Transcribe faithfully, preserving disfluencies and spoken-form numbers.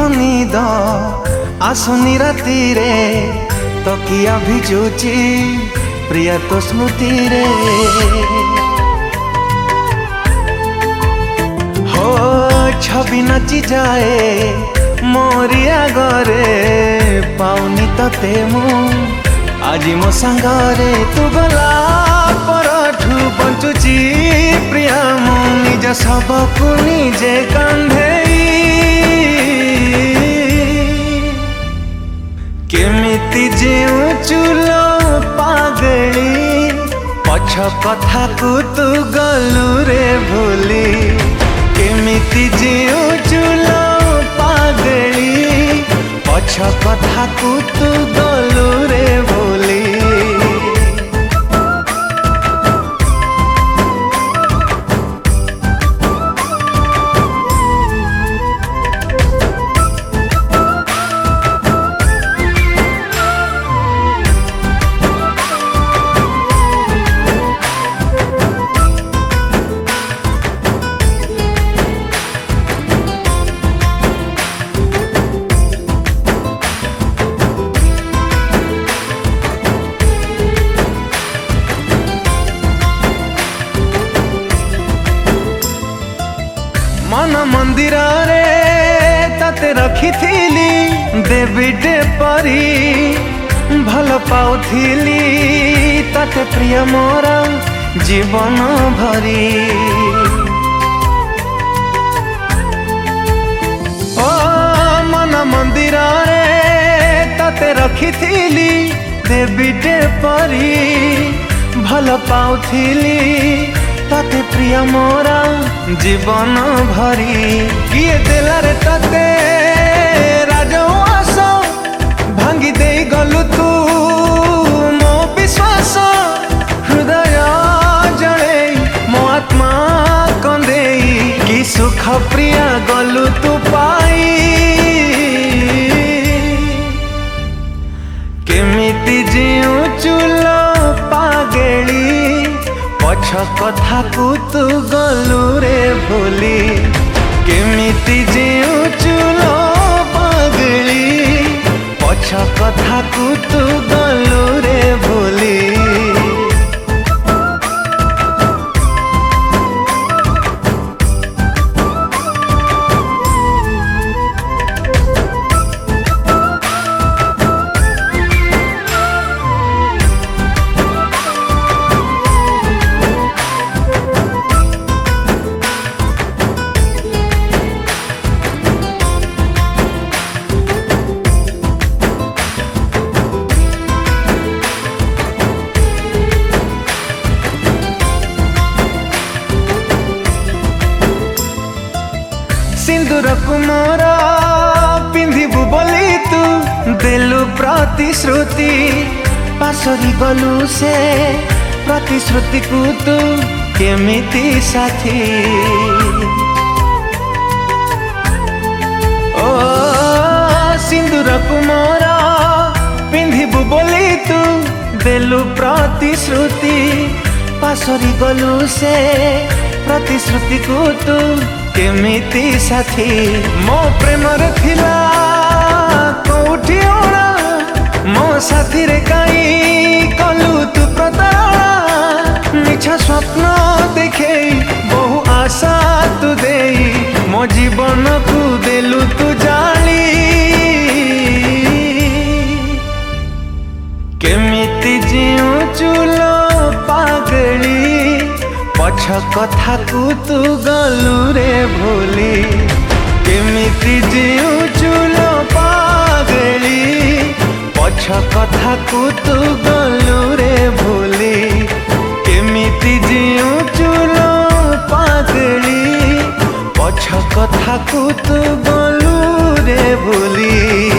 मुनिद आसुनी राति रे तकिया भिजुची प्रिया तो स्मृति रे हो छवि नाची जाए मोरी आगरे पाउनी तते मु आज मो सांगरे तू गला परठू बंचुची प्रिया मु निज सबकु निजे कांधेई केमिति जेउचुलो पागली पछ कथा को तू गलु रे भूली केमिति जेउचुलो पागली पछ कथा को तू गलु रे भूली मन मंदिर रे तते रखी थीली देवीटे परी भल पाउथिली तते प्रिय मोरा जीवन भरी ओ मन मंदिर रे तते रखी थीली देवीटे परी भल पाउथिली तते प्रिय मोरा जीवन भरी किए देला रे तते राजवास भांगी दे गलु तू मो विश्वास हृदय जड़े मो आत्मा कंदे कि सुख प्रिया गलु तू पाई केमिति जीउचुलो पागेली पछ कथा को तू गलु रे भूली केमिति जेउचुलो पागली पछ कथा को तू गलु रे भूली सिंदूर कुमारा पिंधिबु बोली तू देलु प्रतिश्रुति पासरी गलु से प्रतिश्रुति को तू केमिति साथी ओ सिंदूर कुमारा पिंधिबु बोली तू देलु प्रतिश्रुति पासरी गलु से प्रतिश्रुति को तू केमिति साथी मो प्रेम रे थिला कोठी ओणा मो साथी रे काई कलु तू प्रतारणा मिछ स्वप्न देखे बहु आशा तू देई मो जीवन को देलु तू जाली केमिति जीउचुलो पागली पछ कथा को तू गलु रे भूली केमिति जीउचुलो पागली पछ कथा को तू गलु रे भूली केमिति जीउचुलो पागली पछ कथा को तू गलु रे भूली।